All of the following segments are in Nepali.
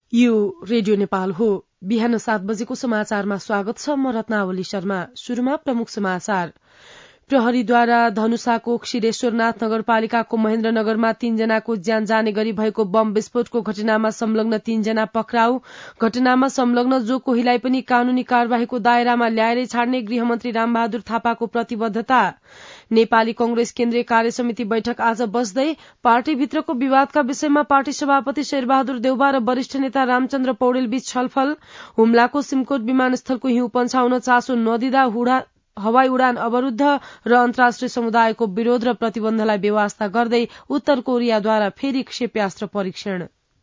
यो रेडियो नेपाल हो। बिहान 7 बजेको समाचारमा स्वागत छ। म रत्नावली शर्मा। शुरूमा प्रमुख समाचार। प्रहरीद्वारा धनुषाको क्षीरेश्वरनाथ नगरपालिकाको महेन्द्रनगरमा 3 जनाको ज्यान जाने गरी भएको बम विस्फोटको घटनामा संलग्न 3 जना पक्राउ। घटनामा संलग्न जो कोहीलाई पनि कानूनी कार्यवाहीको दायरामा ल्याएरै छाड्ने गृहमन्त्री रामबहादुर थापाको प्रतिबद्धता। नेपाली कंग्रेस केन्द्रीय कार्य समिति बैठक आज बस्दै पार्टीभित्रको विवादका विषयमा पार्टी सभापति शेरबहादुर देउवा र वरिष्ठ नेता रामचन्द्र पौडेलबीच छलफल। हुम्लाको सिमकोट विमानस्थलको हिउँ पन्छाउन चासो नदिँदा हवाई उडान अवरूद्ध र अन्तर्राष्ट्रिय समुदायको विरोध र प्रतिबन्धलाई बेवास्ता गर्दै उत्तर कोरियाद्वारा फेरि क्षेप्यास्त्र परीक्षण।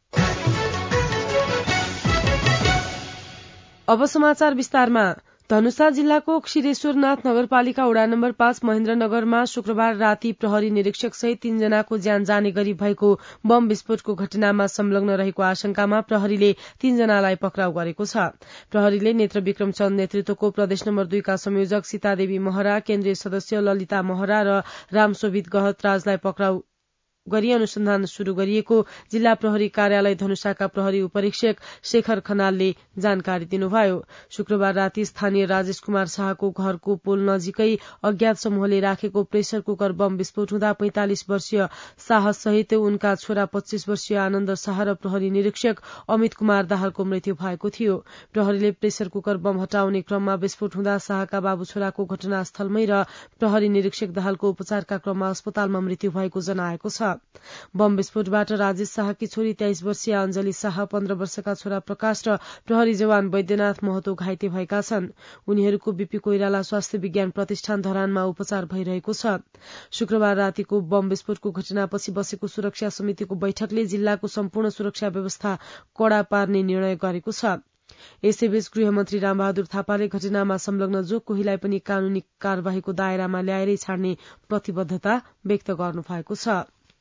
अब समाचार विस्तारमा। धनुषा जिल्लाको क्षीरेश्वरनाथ नगरपालिका वडा नम्बर 5 महेन्द्रनगरमा शुक्रबार राति प्रहरी निरीक्षक सहित 3 जनाको ज्यान जाने गरी भएको बम विस्फोटको घटनामा संलग्न रहेको आशंकामा प्रहरीले 3 जनालाई पक्राउ गरेको छ। प्रहरीले नेत्र विक्रम चन्द नेतृत्वको प्रदेश नम्बर 2 का संयोजक सीतादेवी महरा, केन्द्रीय सदस्य ललिता महरा र रामशोभित गहतराजलाई पक्राउ गरी अनुसन्धान शुरू गरिएको जिल्ला प्रहरी कार्यालय धनुषाका प्रहरी उपरीक्षक शेखर खनालले जानकारी दिनुभयो। शुक्रबार राति स्थानीय राजेश कुमार शाहको घरको पोल नजिकै अज्ञात समूहले राखेको प्रेसर कुकर बम विस्फोट हुँदा 45 वर्षीय शाह सहित उनका छोरा 25 वर्षीय आनन्द शाह र प्रहरी निरीक्षक अमित कुमार दाहालको मृत्यु भएको थियो। प्रहरीले प्रेसर कुकर बम हटाउने क्रममा विस्फोट हुँदा शाहका बाबु छोराको घटनास्थलमै र प्रहरी निरीक्षक दाहालको उपचारका क्रममा अस्पतालमा मृत्यु भएको जनाएको छ। बम विस्फोटबाट राजेश शाहकी छोरी 23 वर्षीय अञ्जली शाह, 15 वर्षका छोरा प्रकाश र प्रहरी जवान वैद्यनाथ महतो घाइते भएका छन्। उनीहरूको बीपी कोइराला स्वास्थ्य विज्ञान प्रतिष्ठान धरानमा उपचार भइरहेको छ। शुक्रबार रातिको बम विस्फोटको घटनापछि बसेको सुरक्षा समितिको बैठकले जिल्लाको सम्पूर्ण सुरक्षा व्यवस्था कड़ा पार्ने निर्णय गरेको छ। यसैबीच गृहमन्त्री रामबहादुर थापाले घटनामा संलग्न जो कोहीलाई पनि कानूनी कार्यवाहीको दायरामा ल्याएरै छाड्ने प्रतिबद्धता व्यक्त गर्नुभएको छ।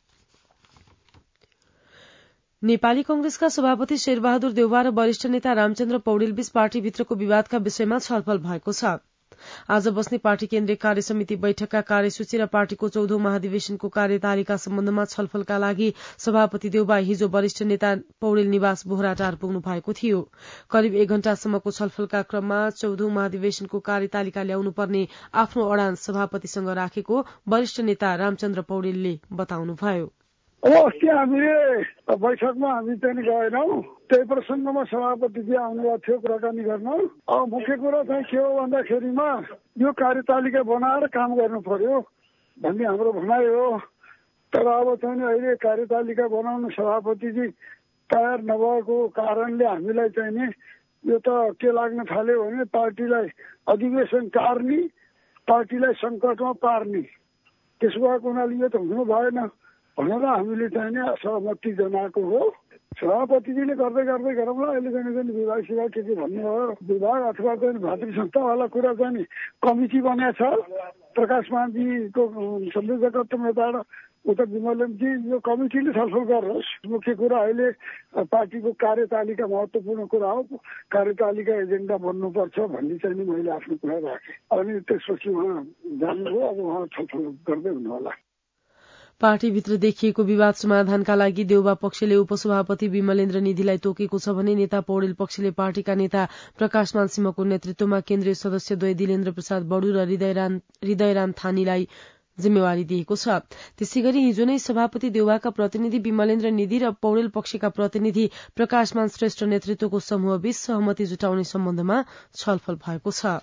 नेपाली कंग्रेसका सभापति शेरबहादुर देउवा र वरिष्ठ नेता रामचन्द्र पौडेलबीच पार्टीभित्रको विवादका विषयमा छलफल भएको छ। आज बस्ने पार्टी केन्द्रीय कार्य समिति बैठकका कार्यसूची र पार्टीको 14औं महाधिवेशनको कार्यतालिका सम्बन्धमा छलफलका लागि सभापति देउवा हिजो वरिष्ठ नेता पौडेल निवास बोहराटार पुग्नु भएको थियो। करिब 1 घण्टासम्मको छलफलका क्रममा 14औं महाधिवेशनको कार्यतालिका ल्याउनुपर्ने आफ्नो अडान सभापतिसँग राखेको वरिष्ठ नेता रामचन्द्र पौडेलले बताउनुभयो। अब अस्ति हामीले बैठकमा हामी चाहिँ गएनौँ, त्यही प्रसङ्गमा सभापतिजी आउनुभएको थियो कुराकानी गर्न। अब मुख्य कुरा चाहिँ के हो भन्दाखेरिमा यो कार्यतालिका बनाएर काम गर्नु पर्यो भन्ने हाम्रो भनाइ हो। तर अब चाहिँ अहिले कार्यतालिका बनाउन सभापतिजी तयार नभएको कारणले हामीलाई चाहिँ नि यो त के लाग्न थाल्यो भने पार्टीलाई अधिवेशन टार्ने, पार्टीलाई सङ्कटमा पार्ने, त्यसो भएको हुनाले यो त हुनु भएन भनेर हामीले चाहिँ सहमति जनाएको हो। सभापतिजीले गर्दै गरौँला, अहिले चाहिँ विभाग सिभाग के भन्ने हो, विभाग अथवा चाहिँ भातृ संस्थावाला कुरा चाहिँ कमिटी बनाएको छ। प्रकाश मानजीको संयोजकत्वबाट उता विमलजी यो कमिटीले छलफल गरोस्। मुख्य कुरा अहिले पार्टीको कार्यतालिका महत्त्वपूर्ण कुरा हो, कार्यतालिका एजेन्डा बन्नुपर्छ भन्ने चाहिँ मैले आफ्नो कुरा राखेँ। अनि त्यसपछि उहाँ जानुभयो, अब उहाँ छलफल गर्दै हुनुहोला। पार्टीभित्र देखिएको विवाद समाधानका लागि देउवा पक्षले उपसभापति विमलेन्द्र निधिलाई तोकेको छ भने नेता पौडेल पक्षले पार्टीका नेता प्रकाशमान सिंहको नेतृत्वमा केन्द्रीय सदस्य द्वय दिलेन्द्र प्रसाद बडु र हृदयराम थानीलाई जिम्मेवारी दिएको छ। त्यसैगरी हिजो नै सभापति देउवाका प्रतिनिधि विमलेन्द्र निधि र पौडेल पक्षका प्रतिनिधि प्रकाशमान श्रेष्ठ नेतृत्वको समूहबीच सहमति जुटाउने सम्बन्धमा छलफल भएको छ।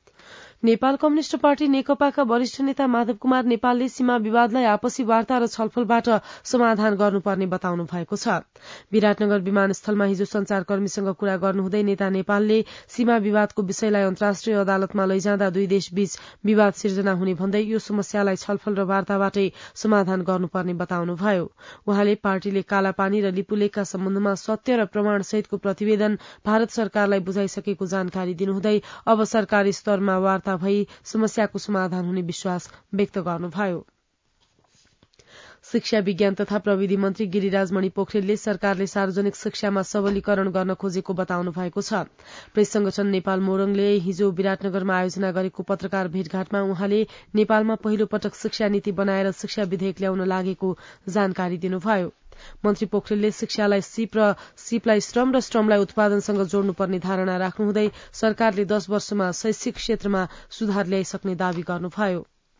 नेपाल कम्युनिष्ट पार्टी नेकपाका वरिष्ठ नेता माधव कुमार नेपालले सीमा विवादलाई आपसी वार्ता र छलफलबाट समाधान गर्नुपर्ने बताउनु भएको छ। विराटनगर विमानस्थलमा हिजो संचारकर्मीसँग कुरा गर्नुहुँदै नेता नेपालले सीमा विवादको विषयलाई अन्तर्राष्ट्रिय अदालतमा लैजाँदा दुई देशबीच विवाद सिर्जना हुने भन्दै यो समस्यालाई छलफल र वार्ताबाटै समाधान गर्नुपर्ने बताउनुभयो। उहाँले पार्टीले कालापानी र लिपुलेखका सम्बन्धमा सत्य र प्रमाण सहितको प्रतिवेदन भारत सरकारलाई बुझाइसकेको जानकारी दिनुहुँदै अब सरकारी स्तरमा वार्ता भई समस्याको समाधान हुने विश्वास व्यक्त गर्नुभयो। शिक्षा विज्ञान तथा प्रविधि मन्त्री गिरिराजमणि पोखरेलले सरकारले सार्वजनिक शिक्षामा सबलीकरण गर्न खोजेको बताउनु भएको छ। प्रेस संगठन नेपाल मोरङले हिजो विराटनगरमा आयोजना गरेको पत्रकार भेटघाटमा उहाँले नेपालमा पहिलो पटक शिक्षा नीति बनाएर शिक्षा विधेयक ल्याउन लागेको जानकारी दिनुभयो। मन्त्री पोखरेलले शिक्षालाई सिप र सिपलाई श्रम र श्रमलाई उत्पादनसँग जोड्नुपर्ने धारणा राख्नुहुँदै सरकारले 10 वर्षमा शैक्षिक क्षेत्रमा सुधार ल्याइसक्ने दावी गर्नुभयो।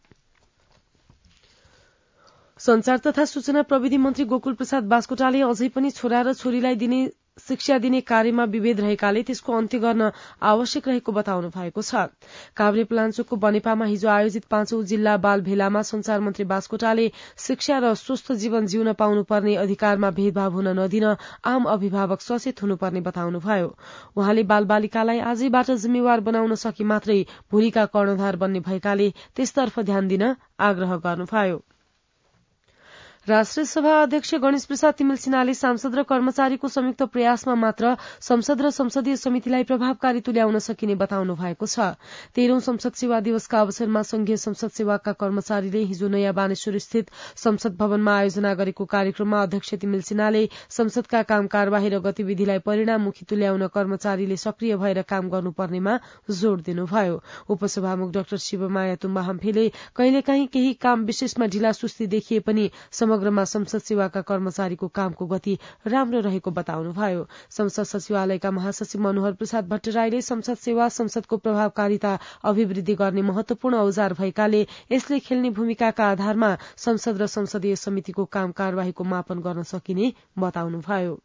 संचार तथा सूचना प्रविधि मन्त्री गोकुल प्रसाद बास्कोटाले अझै पनि छोरा र छोरीलाई शिक्षा दिने कार्यमा विभेद रहेकाले त्यसको अन्त्य गर्न आवश्यक रहेको बताउनु भएको छ। काभ्रेपलाञ्चोकको बनेपामा हिजो आयोजित 5औं जिल्ला बाल भेलामा संचार मन्त्री बास्कोटाले शिक्षा र स्वस्थ जीवन जिउन पाउनुपर्ने अधिकारमा भेदभाव हुन नदिन आम अभिभावक सचेत हुनुपर्ने बताउनुभयो। उहाँले बालबालिकालाई आजैबाट जिम्मेवार बनाउन सके मात्रै भोलिका कर्णधार बन्ने भएकाले त्यसतर्फ ध्यान दिन आग्रह गर्नुभयो। राष्ट्रिय सभा अध्यक्ष गणेश प्रसाद तिमिल सिन्हाले सांसद र कर्मचारीको संयुक्त प्रयासमा मात्र संसद र संसदीय समितिलाई प्रभावकारी तुल्याउन सकिने बताउनु भएको छ। 13औं संसद सेवा दिवसका अवसरमा संघीय संसद सेवाका कर्मचारीले हिजो नयाँ बानेश्वर स्थित संसद भवनमा आयोजना गरेको कार्यक्रममा अध्यक्ष तिमिल सिन्हाले संसदका काम कार्यवाही र गतिविधिलाई परिणाममुखी तुल्याउन कर्मचारीले सक्रिय भएर काम गर्नुपर्नेमा जोड़ दिनुभयो। उपसभामुख डाक्टर शिवमाया तुम्बा हम्फेले कहिलेकाहीँ केही काम विशेषमा ढिला सुस्ती देखिए पनि समग्रमा संसद सेवाका कर्मचारीको कामको गति राम्रो रहेको बताउनुभयो। संसद सचिवालयका महासचिव मनोहर प्रसाद भट्टराईले संसद सेवा संसदको प्रभावकारिता अभिवृद्धि गर्ने महत्वपूर्ण औजार भएकाले यसले खेल्ने भूमिकाका आधारमा संसद र संसदीय समितिको काम कार्यवाहीको मापन गर्न सकिने बताउनुभयो।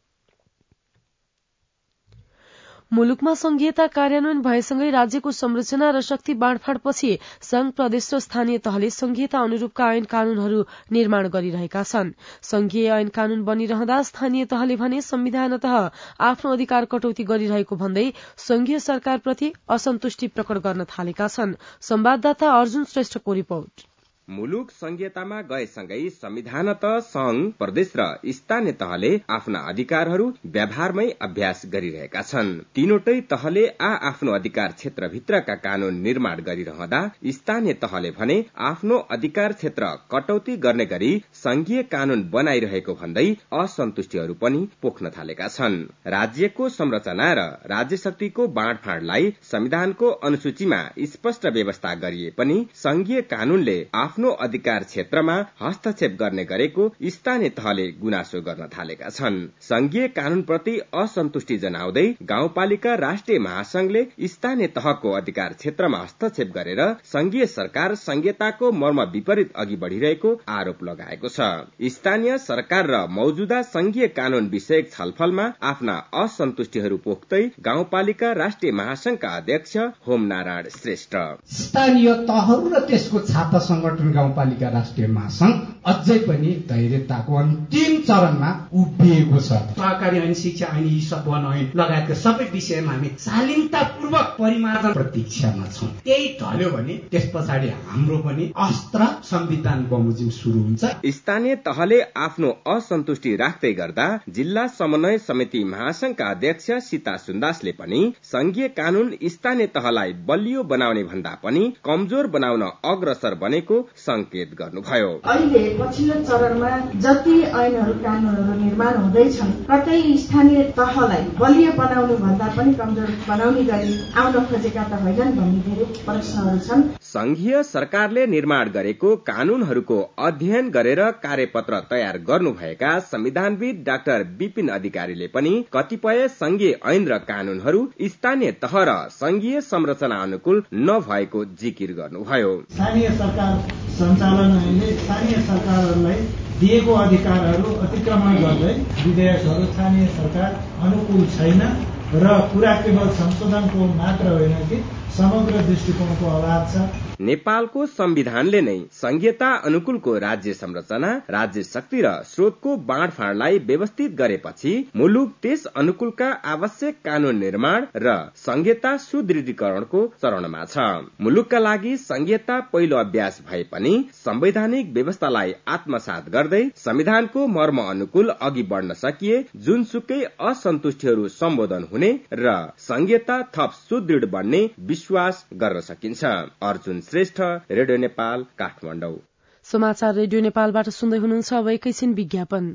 मुलुकमा संघीयता कार्यान्वयन भएसँगै राज्यको संरचना र शक्ति बाँडफाँडपछि संघ प्रदेश र स्थानीय तहले संघीयता अनुरूपका ऐन कानूनहरू निर्माण गरिरहेका छन्। संघीय ऐन कानून बनिरहँदा स्थानीय तहले भने संविधानतः आफ्नो अधिकार कटौती गरिरहेको भन्दै संघीय सरकारप्रति असन्तुष्टि प्रकट गर्न थालेका छन्। संवाददाता अर्जुन श्रेष्ठको रिपोर्ट। मुलुक संघीयतामा गएसँगै संविधानत संघ प्रदेश र स्थानीय तहले आफ्ना अधिकारहरू व्यवहारमै अभ्यास गरिरहेका छन्। तीनवटै तहले आफ्नो अधिकार क्षेत्रभित्रका कानून निर्माण गरिरहँदा स्थानीय तहले भने आफ्नो अधिकार क्षेत्र कटौती गर्ने गरी संघीय कानून बनाइरहेको भन्दै असन्तुष्टिहरू पनि पोख्न थालेका छन्। राज्यको संरचना र राज्य शक्तिको बाँडफाँडलाई संविधानको अनुसूचीमा स्पष्ट व्यवस्था गरिए पनि संघीय कानूनले आफ्नो अधिकार क्षेत्रमा हस्तक्षेप गर्ने गरेको स्थानीय तहले गुनासो गर्न थालेका छन्। संघीय कानूनप्रति असन्तुष्टि जनाउँदै गाउँपालिका राष्ट्रिय महासंघले स्थानीय तहको अधिकार क्षेत्रमा हस्तक्षेप गरेर संघीय सरकार संघीयताको मर्म विपरीत अघि बढ़िरहेको आरोप लगाएको छ। स्थानीय सरकार र मौजूदा संघीय कानून विषयक छलफलमा आफ्ना असन्तुष्टिहरू पोख्दै गाउँपालिका राष्ट्रिय महासंघका अध्यक्ष होम नारायण श्रेष्ठ स्थानीय तहहरू र त्यसको छाता संगठन गाउँपालिका राष्ट्रिय महासंघ अझै पनि धैर्यताको अन्तिम चरणमा उभिएको छ। सहकारी ऐन, शिक्षा ऐन, सत्वन ऐन लगायतका सबै विषयमा हामी शालीनतापूर्वक परिमार्जन प्रतीक्षामा छौं। त्यही ढल्यो भने त्यस पछाडि हाम्रो पनि अस्त्र संविधान बमोजिम शुरू हुन्छ। स्थानीय तहले आफ्नो असन्तुष्टि राख्दै गर्दा जिल्ला समन्वय समिति महासंघका अध्यक्ष सीता सुन्दासले पनि संघीय कानून स्थानीय तहलाई बलियो बनाउने भन्दा पनि कमजोर बनाउन अग्रसर बनेको संकेत गर्नुभयो। अहिले पछिल्लो चरणमा जति ऐनहरू कानूनहरू निर्माण हुँदैछन् कतै स्थानीय तहलाई बलियो बनाउनु भन्दा पनि कमजोर बनाउने गरी आउन खोजेका त होइनन् भन्ने धेरै प्रश्नहरू छन्। संघीय सरकारले निर्माण गरेको कानूनहरूको अध्ययन गरेर कार्यपत्र तयार गर्नुभएका संविधानविद डाक्टर विपिन अधिकारीले पनि कतिपय संघीय ऐन र कानूनहरू स्थानीय तह र संघीय संरचना अनुकूल नभएको जिकिर गर्नुभयो। स्थानीय सरकार सञ्चालन ऐनले स्थानीय सरकारहरूलाई दिएको अधिकारहरू अतिक्रमण गर्दै विधेयकहरू स्थानीय सरकार अनुकूल छैन र कुरा केवल संशोधनको मात्र होइन कि समग्र दृष्टिकोणको अभाव छ। नेपालको संविधानले नै संघीयता अनुकूलको राज्य संरचना, राज्य शक्ति र स्रोतको बाँडफाँडलाई व्यवस्थित गरेपछि मुलुक त्यस अनुकूलका आवश्यक कानून निर्माण र संघीयता सुदृढीकरणको चरणमा छ। मुलुकका लागि संघीयता पहिलो अभ्यास भए पनि संवैधानिक व्यवस्थालाई आत्मसात गर्दै संविधानको मर्म अनुकूल अघि बढ़न सकिए जुनसुकै असन्तुष्टिहरू सम्बोधन हुने र संघीयता थप सुदृढ बन्ने विश्वास गर्न सकिन्छ। अर्जुन श्रेष्ठ, रेडियो नेपाल, काठमाडौँ। समाचार रेडियो नेपालबाट सुन्दै हुनुहुन्छ। अब एकैछिन विज्ञापन।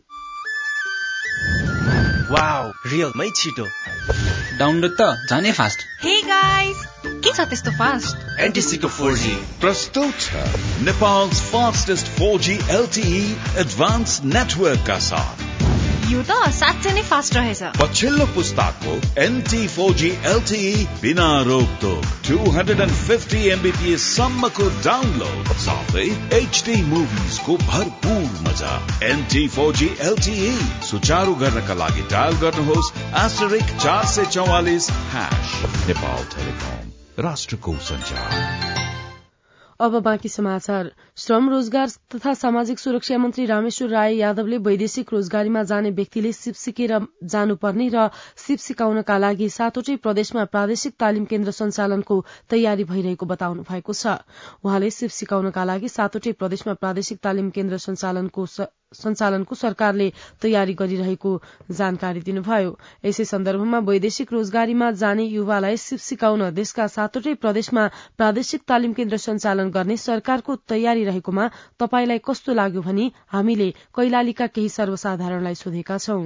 वाउ, रियलमै छिटो डाउनलोड त झनै फास्ट। हे गाइस, के छ त्यस्तो फास्ट? एन्टिसिको 4G प्रस्तुत छ Nepal's fastest 4G LTE advanced network का साथ। यो त साँच्चै नै फास्ट रहेछ। पछिल्लो पुस्ताको NT 4G LTE बिना रोकटोक 250 Mbps सम्मको डाउनलोड साथै HD मुभिज को भरपूर मजा। NT 4G LTE सुचारू गर्नका लागि डायल गर्नुहोस् *444# नेपाल टेलिकम राष्ट्रको सञ्चार। अब बाँकी समाचार। श्रम रोजगार तथा सामाजिक सुरक्षा मन्त्री रामेश्वर राय यादवले वैदेशिक रोजगारीमा जाने व्यक्तिले सिप सिकेर जानुपर्ने र सिप सिकाउनका लागि 7वटै प्रदेशमा प्रादेशिक तालिम केन्द्र सञ्चालनको तयारी भइरहेको बताउनु भएको छ। उहाँले सिप सिकाउनका लागि 7वटै प्रदेशमा प्रादेशिक तालिम केन्द्र सञ्चालनको सरकारले तयारी गरिरहेको जानकारी दिनुभयो। यसै सन्दर्भमा वैदेशिक रोजगारीमा जाने युवालाई सिप सिकाउन देशका 7वटै प्रदेशमा प्रादेशिक तालिम केन्द्र सञ्चालन गर्ने सरकारको तयारी रहेकोमा तपाईलाई कस्तो लाग्यो भनी हामीले कैलालीका केही सर्वसाधारणलाई सोधेका छौं।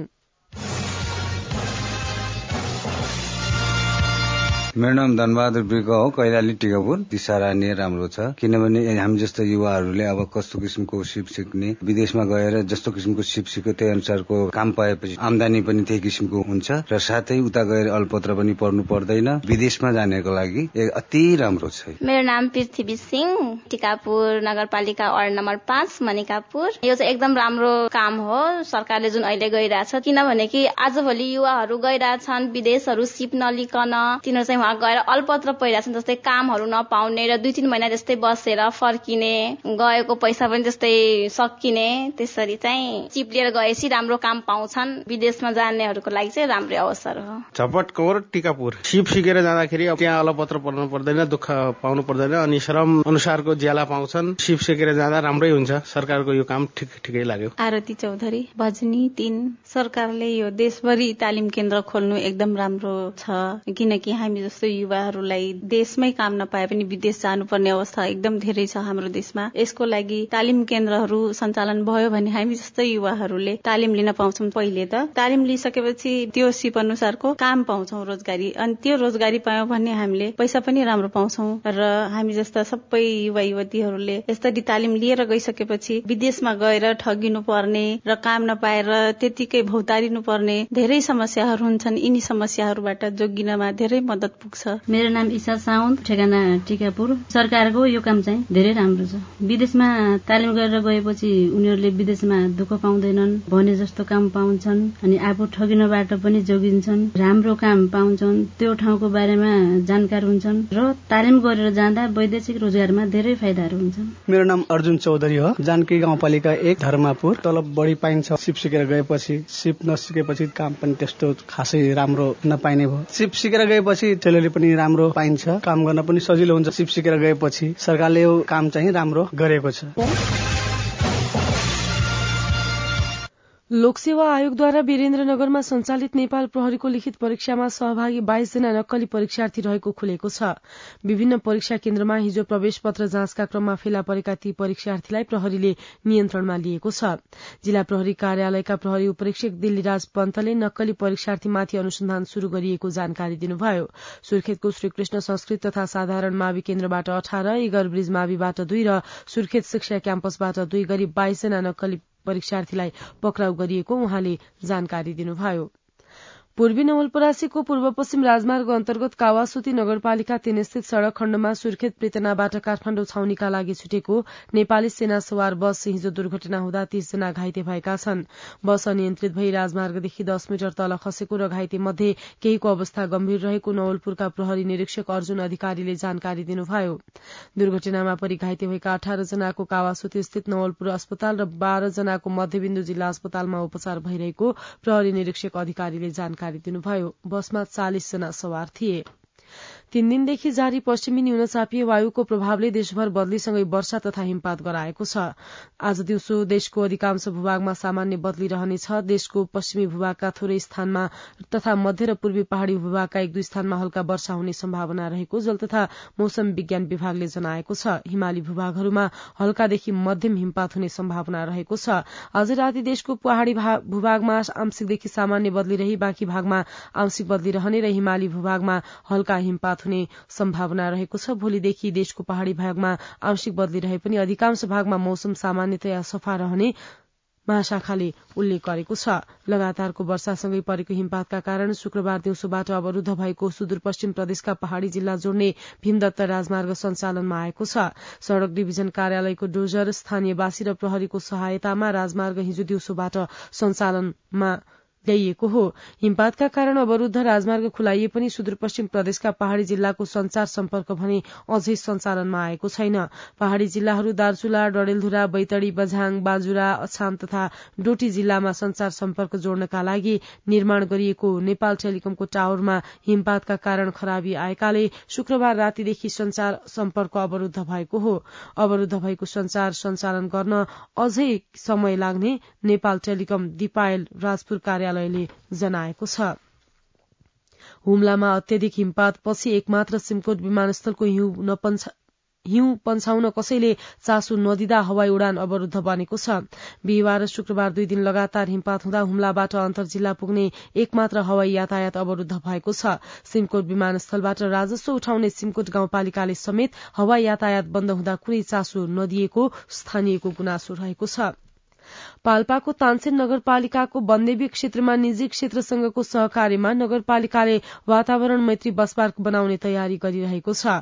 मेरो नाम धनबहादुर विक हो, कैलाली टिकापुर। सराहनीय राम्रो छ, किनभने हामी जस्तो युवाहरूले अब कस्तो किसिमको सिप सिक्ने, विदेशमा गएर जस्तो किसिमको सिप सिक्यो त्यही अनुसारको काम पाएपछि आमदानी पनि त्यही किसिमको हुन्छ र साथै उता गएर अलपत्र पनि पर्नु पर्दैन। विदेशमा जानेको लागि अति राम्रो छ। मेरो नाम पृथ्वी सिंह, टिकापुर नगरपालिका वार्ड नम्बर 5 मणिकापुर। यो चाहिँ एकदम राम्रो काम हो सरकारले जुन अहिले गइरहेछ, किनभने कि आजभोलि युवाहरू गइरहेछन् विदेशहरू सिप नलिकन, तिनीहरू चाहिँ वहाँ गएर अल्पत्र परिरहेछन्, जस्तै कामहरू नपाउने र 2-3 महिना जस्तै बसेर फर्किने, गएको पैसा पनि जस्तै सकिने। त्यसरी चाहिँ सिप लिएर गएपछि राम्रो काम पाउँछन्। विदेशमा जानेहरूको लागि चाहिँ राम्रो अवसर हो। झपट कौर टिकापुर। सिप सिकेर जाँदाखेरि त्यहाँ अलपत्र पर्नु पर्दैन, दुःख पाउनु पर्दैन अनि श्रम अनुसारको ज्याला पाउँछन्। सिप सिकेर जाँदा राम्रै हुन्छ। सरकारको यो काम ठिकै लाग्यो। आरती चौधरी, भजनी 3। सरकारले यो देशभरि तालिम केन्द्र खोल्नु एकदम राम्रो छ, किनकि हामी जस्तो युवाहरूलाई देशमै काम नपाए पनि विदेश जानुपर्ने अवस्था एकदम धेरै छ हाम्रो देशमा। यसको लागि तालिम केन्द्रहरू सञ्चालन भयो भने हामी जस्तै युवाहरूले तालिम लिन पाउँछौँ। पहिले त तालिम लिइसकेपछि त्यो सिप अनुसारको काम पाउँछौँ, रोजगारी, अनि त्यो रोजगारी पायौँ भने हामीले पैसा पनि राम्रो पाउँछौँ। र हामी जस्ता सबै युवा युवतीहरूले यसरी तालिम लिएर गइसकेपछि विदेशमा गएर ठगिनु पर्ने र काम नपाएर त्यतिकै भौतारिनु पर्ने धेरै समस्याहरू हुन्छन्। यिनी समस्याहरूबाट जोगिनमा धेरै मद्दत पुग्छ। मेरो नाम ईशा साउन्त, ठेगाना टिकापुर। सरकारको यो काम चाहिँ धेरै राम्रो छ। विदेशमा तालिम गरेर गएपछि उनीहरूले विदेशमा दुःख पाउँदैनन्, भने जस्तो काम पाउँछन् अनि आफू ठगिनबाट पनि जोगिन्छन्, राम्रो काम पाउँछन्, त्यो ठाउँको बारेमा जानकार हुन्छन् र तालिम गरेर जाँदा वैदेशिक रोजगारमा धेरै फाइदाहरू हुन्छन्। मेरो नाम अर्जुन चौधरी हो, जानकी गाउँपालिका 1 धर्मापुर। तलब बढी पाइन्छ सिप सिकेर गएपछि। सिप नसिकेपछि काम पनि त्यस्तो खासै राम्रो नपाइने भयो। सिप सिकेर गएपछि सेलेरी पनि राम्रो पाइन्छ, काम गर्न पनि सजिलो हुन्छ। सिप सिकेर गएपछि सरकारले यो काम चाहिँ राम्रो गरेको छ। लोकसेवा आयोगद्वारा वीरेन्द्रनगरमा सञ्चालित नेपाल प्रहरीको लिखित परीक्षामा सहभागी 22 जना नक्कली परीक्षार्थी रहेको खुलेको छ। विभिन्न परीक्षा केन्द्रमा हिजो प्रवेश पत्र जाँचका क्रममा फेला परेका ती परीक्षार्थीलाई प्रहरीले नियन्त्रणमा लिएको छ। जिल्ला प्रहरी कार्यालयका प्रहरी उपरीक्षक दिल्लीराज पन्तले नक्कली परीक्षार्थीमाथि अनुसन्धान शुरू गरिएको जानकारी दिनुभयो। सुर्खेतको श्रीकृष्ण संस्कृत तथा साधारण मावि केन्द्रबाट 18, इगर ब्रिज माविबाट 2 र सुर्खेत शिक्षा क्याम्पसबाट 2 गरी 22 जना नक्कली परीक्षार्थीलाई पक्राउ गरिएको उहाँले जानकारी दिनुभयो। पूर्वी नवलपरासीको पूर्व पश्चिम राजमार्ग अन्तर्गत कावासुती नगरपालिका 3 स्थित सड़क खण्डमा सुर्खेत पृतनाबाट काठमाडौँ छाउनीका लागि छुटेको नेपाली सेना सवार बस हिजो दुर्घटना हुँदा 30 जना घाइते भएका छन्। बस अनियन्त्रित भई राजमार्गदेखि 10 मिटर तल खसेको र घाइते मध्ये केहीको अवस्था गम्भीर रहेको नवलपुरका प्रहरी निरीक्षक अर्जुन अधिकारीले जानकारी दिनुभयो। दुर्घटनामा परि घाइते भएका 18 जनाको कावासुती स्थित नवलपुर अस्पताल र 12 जनाको मध्यबिन्दु जिल्ला अस्पतालमा उपचार भइरहेको प्रहरी निरीक्षक अधिकारीले जानकारी दिनुभयो। बसमा 40 जना सवार थिए। 3 दिनदेखि जारी पश्चिमी न्यूनचापीय वायुको प्रभावले देशभर बदलीसँगै वर्षा तथा हिमपात गराएको छ। आज दिउँसो देशको अधिकांश भूभागमा सामान्य बदली रहनेछ। देशको पश्चिमी भूभागका थोरै स्थानमा तथा मध्य र पूर्वी पहाड़ी भूभागका 1-2 स्थानमा हल्का वर्षा हुने सम्भावना रहेको जल तथा मौसम विज्ञान विभागले जनाएको छ। हिमाली भूभागहरूमा हल्कादेखि मध्यम हिमपात हुने सम्भावना रहेको छ। आज राति देशको पहाड़ी भूभागमा आंशिकदेखि सामान्य बदली रही बाँकी भागमा आंशिक बदली रहने र हिमाली भूभागमा हल्का हिमपात हिमपात हुने सम्भावना रहेको छ। भोलिदेखि देशको पहाड़ी भागमा आंशिक बदली रहे पनि अधिकांश भागमा मौसम सामान्यतया सफा रहने महाशाखाले उल्लेख गरेको छ। लगातारको वर्षासँगै परेको हिमपातका कारण शुक्रबार दिउँसोबाट अवरूद्ध भएको सुदूरपश्चिम प्रदेशका पहाड़ी जिल्ला जोड्ने भीमदत्त राजमार्ग सञ्चालनमा आएको छ। सड़क डिभिजन कार्यालयको डोजर, स्थानीयवासी र प्रहरीको सहायतामा राजमार्ग हिजो दिउँसोबाट सञ्चालनमा ल्याइएको हो। हिमपातका कारण अवरूद्ध राजमार्ग खुलाइए पनि सुदूरपश्चिम प्रदेशका पहाड़ी जिल्लाको संचार सम्पर्क भने अझै सञ्चालनमा आएको छैन। पहाड़ी जिल्लाहरू दार्चुला, डडेलधुरा, बैतडी, बझाङ, बाजुरा, अछाम तथा डोटी जिल्लामा संचार सम्पर्क जोड्नका लागि निर्माण गरिएको नेपाल टेलिकमको टावरमा हिमपातका कारण खराबी आएकाले शुक्रबार रातिदेखि संचार सम्पर्क अवरूद्ध भएको हो। अवरूद्ध भएको संचार सञ्चालन गर्न अझै समय लाग्ने नेपाल टेलिकम दिपायल राजपुर कार्यालयले जनाएको छ। हुम्लामा अत्यधिक हिमपात पछि एकमात्र सिमकोट विमानस्थलको हिउँ पन्छाउन कसैले चासो नदिँदा हवाई उडान अवरूद्ध बनेको छ। बिहिबार र शुक्रबार 2 दिन लगातार हिमपात हुँदा हुम्लाबाट अन्तर्जिल्ला पुग्ने एकमात्र हवाई यातायात अवरूद्ध भएको छ। सिमकोट विमानस्थलबाट राजस्व उठाउने सिमकोट गाउँपालिकाले समेत हवाई यातायात बन्द हुँदा कुनै चासो नदिएको स्थानीयको गुनासो रहेको छ। पाल्पाको तानसेन नगरपालिकाको वन्देवी क्षेत्रमा निजी क्षेत्रसँगको सहकार्यमा नगरपालिकाले वातावरण मैत्री बस पार्क बनाउने तयारी गरिरहेको छ।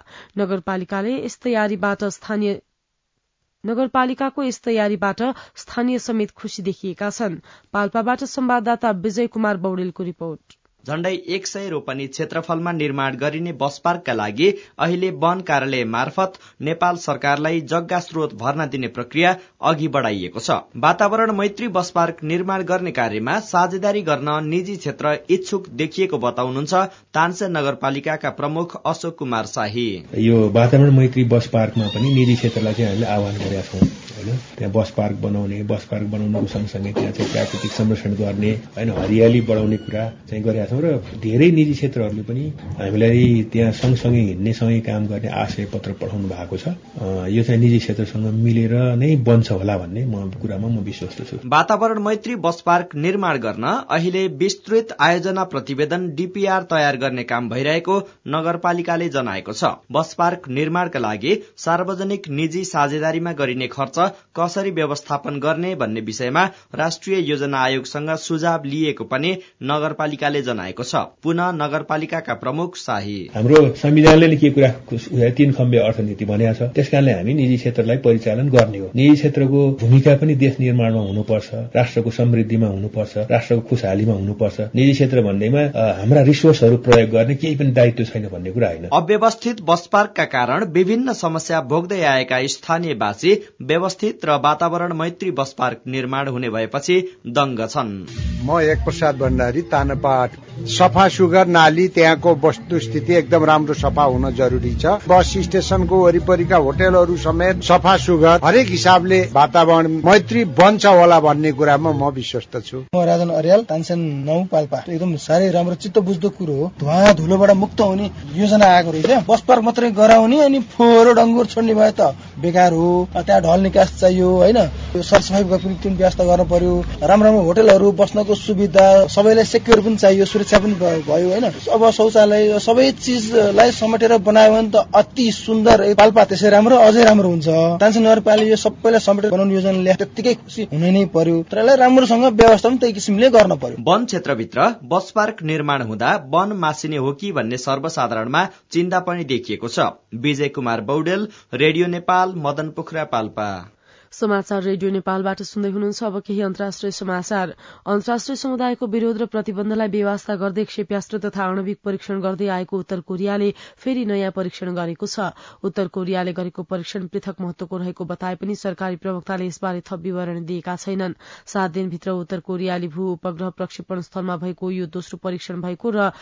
नगरपालिकाको यस तयारीबाट स्थानीय समेत खुशी देखिएका छन्। पाल्पाबाट संवाददाता विजय कुमार बौडेलको रिपोर्ट। झण्डै 100 रोपनी क्षेत्रफलमा निर्माण गरिने बस पार्कका लागि अहिले वन कार्यालय मार्फत नेपाल सरकारलाई जग्गा स्रोत भर्ना दिने प्रक्रिया अघि बढाइएको छ। वातावरण मैत्री बस पार्क निर्माण गर्ने कार्यमा साझेदारी गर्न निजी क्षेत्र इच्छुक देखिएको बताउनुहुन्छ तानसेन नगरपालिकाका प्रमुख अशोक कुमार शाही। यो वातावरण मैत्री बस पार्कमा पनि निजी क्षेत्रलाई चाहिँ हामीले आह्वान गरेका छौँ हैन। त्यहाँ बस पार्क बनाउनुको सँगसँगै त्यहाँ चाहिँ प्राकृतिक संरक्षण गर्ने हैन, हरियाली बढाउने कुरा चाहिँ गरेका छौँ र धेरै निजी क्षेत्रहरूले पनि हामीलाई त्यहाँ सँगसँगै हिँड्ने सँगै काम गर्ने आशय पत्र पठाउनु भएको छ। यो चाहिँ निजी क्षेत्रसँग मिलेर नै बन्छ होला भन्ने कुरामा म विश्वस्त छु। वातावरण मैत्री बस पार्क निर्माण गर्न अहिले विस्तृत आयोजना प्रतिवेदन डीपीआर तयार गर्ने काम भइरहेको नगरपालिकाले जनाएको छ। बस पार्क निर्माणका लागि सार्वजनिक निजी साझेदारीमा गरिने खर्च कसरी व्यवस्थापन गर्ने भन्ने विषयमा राष्ट्रिय योजना आयोगसँग सुझाव लिएको पनि नगरपालिकाले जनाएको छ। पुनः नगरपालिकाका प्रमुख शाही, हाम्रो संविधानले के कुरा 3 खम्बे अर्थनीति भनेको छ, त्यसकारणले हामी निजी क्षेत्रलाई परिचालन गर्ने हो। निजी क्षेत्रको भूमिका पनि देश निर्माणमा हुनुपर्छ, राष्ट्रको समृद्धिमा हुनुपर्छ, राष्ट्रको खुशहालीमा हुनुपर्छ। निजी क्षेत्र भन्दैमा हाम्रा रिसोर्सहरू प्रयोग गर्ने केही पनि दायित्व छैन भन्ने कुरा होइन। अव्यवस्थित बस पार्कका कारण विभिन्न समस्या भोग्दै आएका स्थानीयवासी व्यवस्थित र वातावरण मैत्री बस पार्क निर्माण हुने भएपछि दंग छन्। म एक प्रसाद भण्डारी, तानपाट। सफा सुग्घर नाली, त्यहाँको वस्तुस्थिति एकदम राम्रो सफा हुन जरुरी छ। बस स्टेशनको वरिपरिका होटलहरू समेत सफा सुग्घर हरेक हिसाबले वातावरण मैत्री बन्छ होला भन्ने कुरामा म विश्वस्त छु। म राजन अर्याल, तानसेन 9 पाल्पा। एकदम साह्रै राम्रो चित्त बुझ्दो कुरो हो। धुवा धुलोबाट मुक्त हुने योजना आएको रहेछ। बस पार्क मात्रै गराउने अनि फोहोर डङ्गुर छोड्ने भए त बेकार हो। त्यहाँ ढल निकास चाहियो हैन, सरसफाइको पनि व्यवस्था गर्न पर्यो। राम्रो राम्रो होटलहरू, बस्नको सुविधा, सबैलाई सेक्युर पनि चाहियो, सुरक्षा पनि भयो हैन। अब शौचालय सबै चीजलाई समेटेर बनायो भने त अति सुन्दर पाल्पा त्यसै राम्रो अझै राम्रो हुन्छ। तानसेन नगरपालिकाले यो सबैलाई समेटेर बनाउने योजना ल्याए त्यतिकै खुसी हुनै नै पर्यो। तर यसलाई राम्रोसँग व्यवस्था पनि त्यही किसिमले गर्न पर्यो। वन क्षेत्रभित्र बस पार्क निर्माण हुँदा वन मासिने हो कि भन्ने सर्वसाधारणमा चिन्ता पनि देखिएको छ। विजय कुमार बौडेल, रेडियो नेपाल, मदन पोखरा, पाल्पा। समाचार रेडियो नेपालबाट सुन्दै हुनुहुन्छ। अब केही अन्तर्राष्ट्रिय समाचार। अन्तर्राष्ट्रिय समुदायको विरोध र प्रतिबन्धलाई बेवास्ता गर्दै क्षेप्यास्त्र तथा आणविक परीक्षण गर्दै आएको उत्तर कोरियाले फेरि नयाँ परीक्षण गरेको छ। उत्तर कोरियाले गरेको परीक्षण पृथक महत्वको रहेको बताए पनि सरकारी प्रवक्ताले यसबारे थप विवरण दिएका छैनन्। 7 दिनभित्र उत्तर कोरियाले भू उपग्रह प्रक्षेपण स्थलमा भएको यो दोस्रो परीक्षण भएको र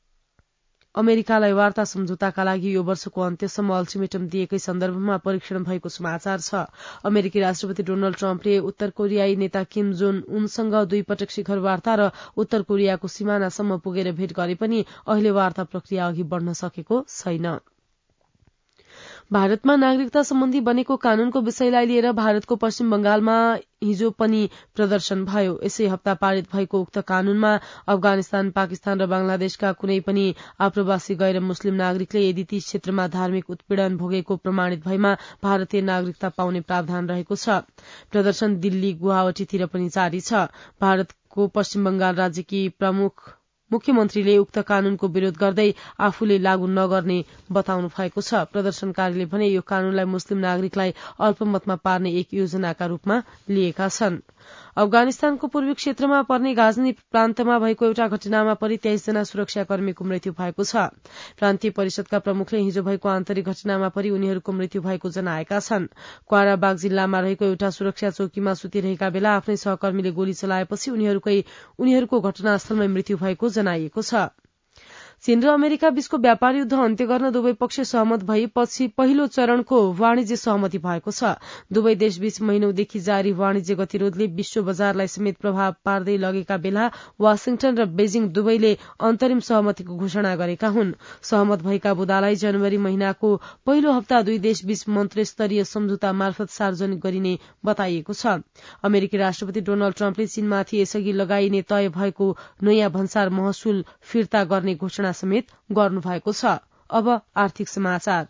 अमेरिकालाई वार्ता सम्झौताका लागि यो वर्षको अन्त्यसम्म अल्टिमेटम दिएकै सन्दर्भमा परीक्षण भएको समाचार छ। अमेरिकी राष्ट्रपति डोनाल्ड ट्रम्पले उत्तर कोरियाई नेता किम जोन उनसँग 2 पटक शिखर वार्ता र उत्तर कोरियाको सिमानासम्म पुगेर भेट गरे पनि अहिले वार्ता प्रक्रिया अघि बढ्न सकेको छैन। भारतमा नागरिकता सम्बन्धी बनेको कानूनको विषयलाई लिएर भारतको पश्चिम बंगालमा हिजो पनि प्रदर्शन भयो। यसै हप्ता पारित भएको उक्त कानूनमा अफगानिस्तान, पाकिस्तान र बंगलादेशका कुनै पनि आप्रवासी गैर मुस्लिम नागरिकले यदि ती क्षेत्रमा धार्मिक उत्पीड़न भोगेको प्रमाणित भएमा भारतीय नागरिकता पाउने प्रावधान रहेको छ। प्रदर्शन दिल्ली, गुवाहाटीतिर पनि जारी छ। भारतको पश्चिम बंगाल राज्यकी प्रमुख मुख्यमन्त्रीले उक्त कानूनको विरोध गर्दै आफूले लागू नगर्ने बताउनु भएको छ। प्रदर्शनकारीले भने यो कानूनलाई मुस्लिम नागरिकलाई अल्पमतमा पार्ने एक योजनाका रूपमा लिएका छन्। अफगानिस्तानको पूर्वी क्षेत्रमा पर्ने गाजनी प्रान्तमा भएको एउटा घटनामा परि 23 जना सुरक्षाकर्मीको मृत्यु भएको छ। प्रान्तीय परिषदका प्रमुखले हिजो भएको आन्तरिक घटनामा परि उनीहरूको मृत्यु भएको जनाएका छन्। क्वाराबाग जिल्लामा रहेको एउटा सुरक्षा चौकीमा सुतिरहेका बेला आफ्नै सहकर्मीले गोली चलाएपछि उनीहरूको घटनास्थलमै मृत्यु भएको जनाइएको छ। चीन र अमेरिका बीचको व्यापार युद्ध अन्त्य गर्न दुवै पक्ष सहमत भएपछि पहिलो चरणको वाणिज्य सहमति भएको छ। दुवै देशबीच महिनौदेखि जारी वाणिज्य गतिरोधले विश्व बजारलाई समेत प्रभाव पार्दै लगेका बेला वाशिंगटन र बेजिङ दुवैले अन्तरिम सहमतिको घोषणा गरेका हुन्। सहमत भएका बुदालाई जनवरी महिनाको पहिलो हप्ता दुई देशबीच मन्त्रीस्तरीय सम्झौता मार्फत सार्वजनिक गरिने बताइएको छ। अमेरिकी राष्ट्रपति डोनाल्ड ट्रम्पले चीनमाथि यसअघि लगाइने तय भएको नयाँ भन्सार महसुल फिर्ता गर्ने घोषणा समेत गर्नुभएको छ। अब आर्थिक समाचार।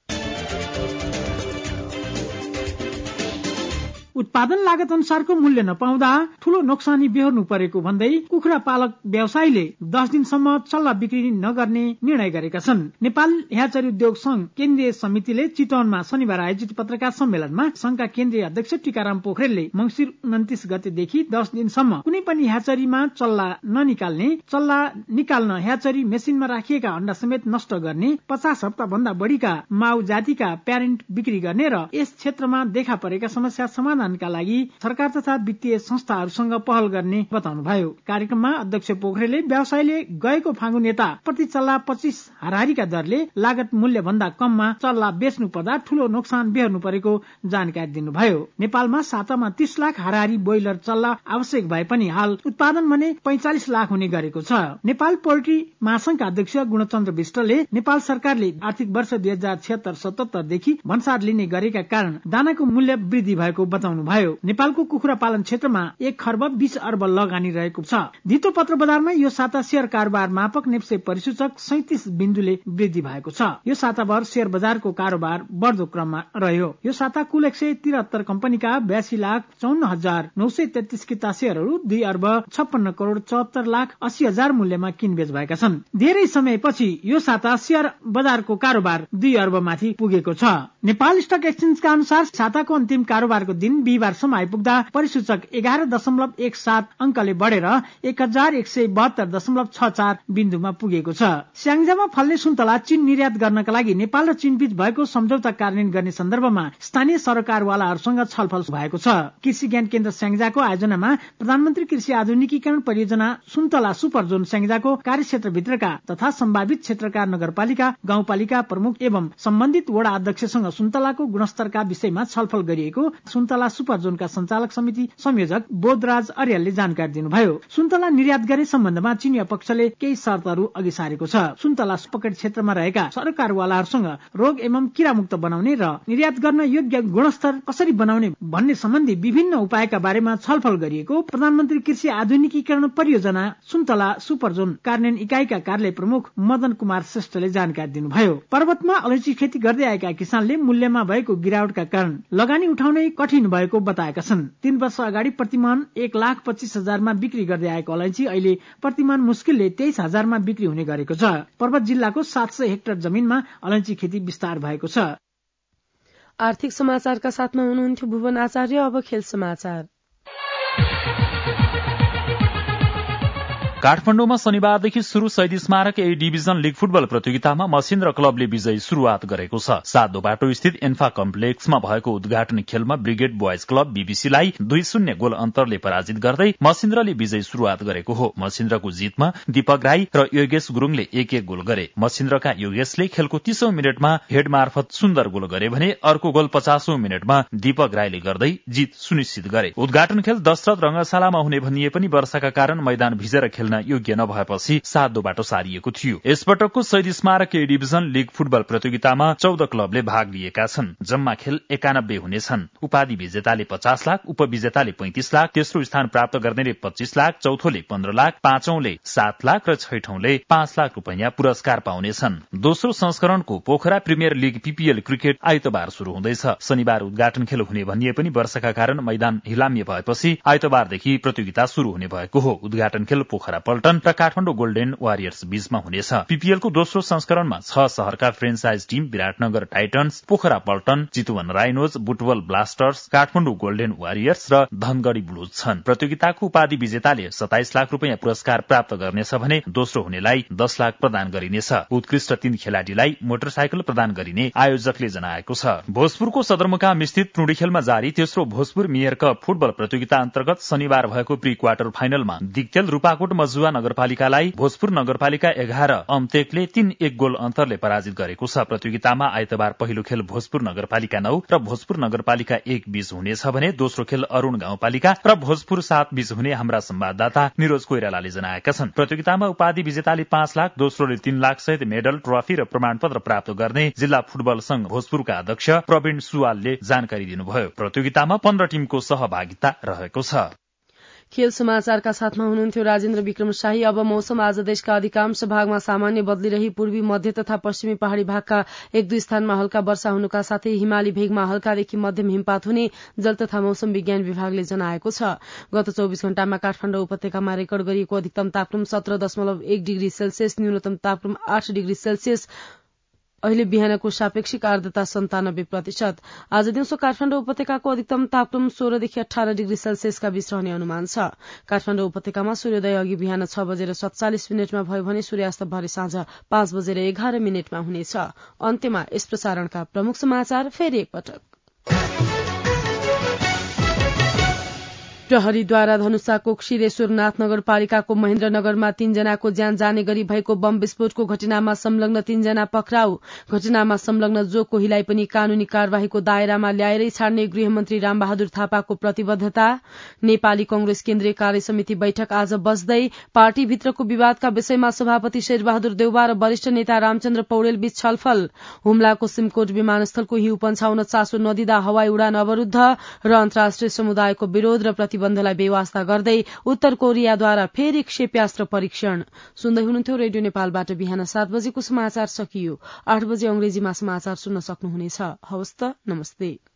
उत्पादन लागत अनुसारको मूल्य नपाउँदा ठूलो नोक्सानी बेहोर्नु परेको भन्दै कुखुरा पालक व्यवसायीले 10 दिनसम्म चल्ला बिक्री नगर्ने निर्णय गरेका छन्। नेपाल ह्याचरी उद्योग संघ केन्द्रीय समितिले चितवनमा शनिबार आयोजित पत्रकार सम्मेलनमा संघका केन्द्रीय अध्यक्ष टीकाराम पोखरेलले मंसिर 29 गतेदेखि 10 दिनसम्म कुनै पनि ह्याचरीमा चल्ला ननिकाल्ने, चल्ला निकाल्न ह्याचरी मेसिनमा राखिएका अण्डा समेत नष्ट गर्ने, 50 हप्ता भन्दा बढ़ीका माउ जातिका प्यारेन्ट बिक्री गर्ने र यस क्षेत्रमा देखा परेका समस्या समाधानका लागि सरकार तथा वित्तीय संस्थाहरूसँग पहल गर्ने बताउनुभयो। कार्यक्रममा अध्यक्ष पोखरेलले व्यवसायीले गएको फागुन यता प्रति चल्ला 25 हाराहारीका दरले लागत मूल्य भन्दा कममा चल्ला बेच्नु पर्दा ठूलो नोक्सान बेहोर्नु परेको जानकारी दिनुभयो। नेपालमा सातामा 30 लाख हाराहारी बोइलर चल्ला आवश्यक भए पनि हाल उत्पादन भने 45 लाख हुने गरेको छ। नेपाल पोल्ट्री महासंघका अध्यक्ष गुणचन्द्र विष्टले नेपाल सरकारले आर्थिक वर्ष 2076-77 देखि भन्सार लिने गरेका कारण दानाको मूल्य वृद्धि भएको बताउनुभयो। नेपालको कुखुरा पालन क्षेत्रमा 1 खर्ब 20 अर्ब लगानी रहेको छ। धितो पत्र बजारमा यो साता शेयर कारोबार मापक नेप्से परिसूचक 37 बिन्दुले वृद्धि भएको छ। यो साताभर शेयर बजारको कारोबार बढ्दो क्रममा रह्यो। यो साता कुल 173 कम्पनीका 82,54,933 किता शेयरहरू 2 अर्ब 56 करोड़ 74 लाख 80 हजार मूल्यमा किनबेच भएका छन्। धेरै समयपछि यो साता शेयर बजारको कारोबार 2 अर्बमाथि पुगेको छ। नेपाल स्टक एक्सचेन्जका अनुसार साताको अन्तिम कारोबारको दिन बिहीबारसम्म आइपुग्दा परिसूचक 11.17 अंकले बढेर 1172.64 बिन्दुमा पुगेको छ। स्याङ्जामा फल्ने सुन्तला चीन निर्यात गर्नका लागि नेपाल र चीन बीच भएको सम्झौता कार्यान्वयन गर्ने सन्दर्भमा स्थानीय सरकारवालाहरूसँग छलफल भएको छ। कृषि ज्ञान केन्द्र स्याङ्जाको आयोजनामा प्रधानमन्त्री कृषि आधुनिकीकरण परियोजना सुन्तला सुपर जोन स्याङ्जाको कार्यक्षेत्रभित्रका तथा सम्भावित क्षेत्रका नगरपालिका, गाउँपालिका प्रमुख एवं सम्बन्धित वडा अध्यक्षसँग सुन्तलाको गुणस्तरका विषयमा छलफल गरिएको सुन्तला सुपर जोनका संचालक समिति संयोजक बोधराज अर्यालले जानकारी दिनुभयो। सुन्तला निर्यात गर्ने सम्बन्धमा चीनिया पक्षले केही शर्तहरू अघि सारेको छ। सुन्तला पकेट क्षेत्रमा रहेका सरकारवालाहरूसँग रोग एवं किरामुक्त बनाउने र निर्यात गर्न योग्य गुणस्तर कसरी बनाउने भन्ने सम्बन्धी विभिन्न उपायका बारेमा छलफल गरिएको प्रधानमन्त्री कृषि आधुनिकीकरण परियोजना सुन्तला सुपर जोन कार्यान्वयन इकाइका कार्यालय प्रमुख मदन कुमार श्रेष्ठले जानकारी दिनुभयो। पर्वतमा अलैँची खेती गर्दै आएका किसानले मूल्यमा भएको गिरावटका कारण लगानी उठाउनै कठिन भएको बताएका छन्। 3 वर्ष अगाडि प्रतिमान 1,25,000मा बिक्री गर्दै आएको अलैँची अहिले प्रतिमान मुस्किलले 23,000मा बिक्री हुने गरेको छ। पर्वत जिल्लाको 700 हेक्टर जमिनमा अलैँची खेती विस्तार भएको छ। आर्थिक समाचारका साथमा हुनुहुन्थ्यो भुवन आचार्य। अब खेल समाचार। काठमाडौँमा शनिबारदेखि शुरू शहीद स्मारक ए डिभिजन लीग फुटबल प्रतियोगितामा मसिन्द्र क्लबले विजयी शुरूआत गरेको छ। 7 बाटो स्थित एन्फा कम्प्लेक्समा भएको उद्घाटनी खेलमा ब्रिगेड बोयज क्लब बीबीसीलाई 2-0 गोल अन्तरले पराजित गर्दै मसिन्द्रले विजयी शुरूआत गरेको हो। मसिन्द्रको जितमा दीपक राई र योगेश गुरुङले 1-1 गोल गरे। मसिन्द्रका योगेशले खेलको 30औं मिनटमा हेड मार्फत सुन्दर गोल गरे भने अर्को गोल 50औं मिनटमा दीपक राईले गर्दै जित सुनिश्चित गरे। उद्घाटन खेल दशरथ रंगशालामा हुने भनिए पनि वर्षाका कारण मैदान भिजेर खेल्न खेल्न योग्य नभएपछि सातो बाटो सारिएको थियो। यसपटकको शहीद स्मारक ए डिभिजन लीग फुटबल प्रतियोगितामा 14 क्लबले भाग लिएका छन्। जम्मा खेल 91 हुनेछन्। उपाधि विजेताले 50 लाख, उपविजेताले 35 लाख, तेस्रो स्थान प्राप्त गर्नेले 25 लाख, चौथोले 15 लाख, पाँचौंले 7 लाख र छैठौंले 5 लाख रुपैयाँ पुरस्कार पाउनेछन्। दोस्रो संस्करणको Pokhara premier league PPL cricket आइतबार शुरू हुँदैछ। शनिबार उद्घाटन खेल हुने भनिए पनि वर्षाका कारण मैदान हिलाम्य भएपछि आइतबारदेखि प्रतियोगिता शुरू हुने भएको हो। उद्घाटन खेल पोखरा पल्टन र काठमाडौँ गोल्डेन वारियर्स बीचमा हुनेछ। पीपीएलको दोस्रो संस्करणमा 6 शहरका franchise team Biratnagar Titans, Pokhara Paltan, Chitwan Rhinos, Butwal Blasters, Kathmandu Golden Warriors र धनगढ़ी ब्लुज छन्। प्रतियोगिताको उपाधि विजेताले 27 लाख रुपैयाँ पुरस्कार प्राप्त गर्नेछ भने दोस्रो हुनेलाई 10 लाख प्रदान गरिनेछ। उत्कृष्ट 3 खेलाड़ीलाई मोटरसाइकल प्रदान गरिने आयोजकले जनाएको छ। भोजपुरको सदरमुकाम स्थित टुँडीखेलमा जारी तेस्रो भोजपुर मेयर कप फुटबल प्रतियोगिता अन्तर्गत शनिबार भएको प्री क्वार्टर फाइनलमा दिक्तेल रूपाकोट मजुवा नगरपालिकालाई भोजपुर नगरपालिका 11 अम्तेकले 3-1 गोल अन्तरले पराजित गरेको छ। प्रतियोगितामा आइतबार पहिलो खेल भोजपुर नगरपालिका 9 र भोजपुर नगरपालिका 1 बीच हुनेछ भने दोस्रो खेल अरूण गाउँपालिका र भोजपुर 7 बीच हुने हाम्रा संवाददाता निरोज कोइरालाले जनाएका छन्। प्रतियोगितामा उपाधि विजेताले 5 लाख, दोस्रोले 3 लाख सहित मेडल, ट्रफी र प्रमाणपत्र प्राप्त गर्ने जिल्ला फुटबल संघ भोजपुरका अध्यक्ष प्रवीण सुवालले जानकारी दिनुभयो। प्रतियोगितामा 15 टीमको सहभागिता रहेको छ। खेल समाचारका साथमा हुनुहुन्थ्यो राजेन्द्र विक्रम शाही। अब मौसम। आज देशका अधिकांश भागमा सामान्य बदली रही पूर्वी, मध्य तथा पश्चिमी पहाड़ी भागका 1-2 स्थानमा हल्का वर्षा हुनुका साथै हिमाली भेगमा हल्कादेखि मध्यम हिमपात हुने जल तथा मौसम विज्ञान विभागले जनाएको छ। गत 24 घण्टामा काठमाडौँ उपत्यकामा रेकर्ड गरिएको अधिकतम तापक्रम 17.1 डिग्री सेल्सियस, न्यूनतम तापक्रम 8 डिग्री सेल्सियस। अहिले बिहानको सापेक्षिक आर्द्रता 97%। आज दिउँसो काठमाडौँ उपत्यकाको अधिकतम तापक्रम 16 देखि 18 डिग्री सेल्सियसका बीच रहने अनुमान छ। काठमाडौँ उपत्यकामा सूर्योदय अघि बिहान 6:47 भयो भने सूर्यास्त भरे साँझ 5:11 हुनेछ। अन्त्यमा यस प्रसारणका प्रमुख समाचार फेरि एकपटक। प्रहरीद्वारा धनुषाको क्षीरेश्वरनाथ नगरपालिकाको महेन्द्रनगरमा 3 जनाको ज्यान जाने गरी भएको बम विस्फोटको घटनामा संलग्न 3 जना पक्राउ। घटनामा संलग्न जो कोहीलाई पनि कानूनी कार्यवाहीको दायरामा ल्याएरै छाड्ने गृहमन्त्री रामबहादुर थापाको प्रतिबद्धता। नेपाली कंग्रेस केन्द्रीय कार्य समिति बैठक आज बस्दै पार्टीभित्रको विवादका विषयमा सभापति शेरबहादुर देउवा र वरिष्ठ नेता रामचन्द्र पौडेल बीच छलफल। हुम्लाको सिमकोट विमानस्थलको हिउँ पन्छाउन चासो नदिँदा हवाई उडान अवरूद्ध र अन्तर्राष्ट्रिय समुदायको विरोध र प्रतिबन्धलाई बेवास्ता गर्दै उत्तर कोरियाद्वारा फेरि क्षेप्यास्त्र परीक्षण। सुन्दै हुनुहुन्थ्यो रेडियो नेपालबाट बिहान 7 बजेको समाचार सकियो। 8 बजे अंग्रेजीमा समाचार सुन्न सक्नुहुनेछ। हवस् त, नमस्ते।